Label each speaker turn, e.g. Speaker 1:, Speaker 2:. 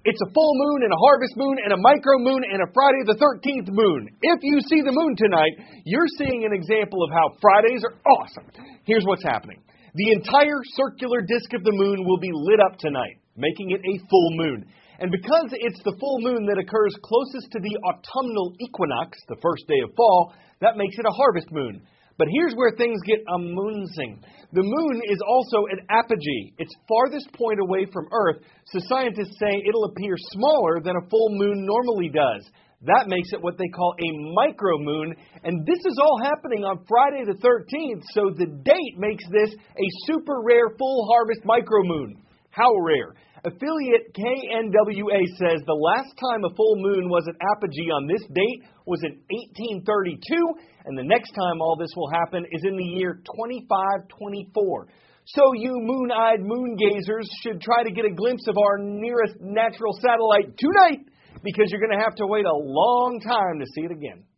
Speaker 1: It's a full moon and a harvest moon and a micro moon and a Friday the 13th moon. If you see the moon tonight, you're seeing an example of how Fridays are awesome. Here's what's happening. The entire circular disk of the moon will be lit up tonight, making it a full moon. And because it's the full moon that occurs closest to the autumnal equinox, the first day of fall, that makes it a harvest moon. But here's where things get amusing. The moon is also an apogee. It's farthest point away from Earth, so scientists say it'll appear smaller than a full moon normally does. That makes it what they call a micromoon, and this is all happening on Friday the 13th, so the date makes this a super rare full harvest micromoon. How rare? Affiliate KNWA says the last time a full moon was an apogee on this date was in 1832, and the next time all this will happen is in the year 2524. So you moon-eyed moon gazers should try to get a glimpse of our nearest natural satellite tonight, because you're going to have to wait a long time to see it again.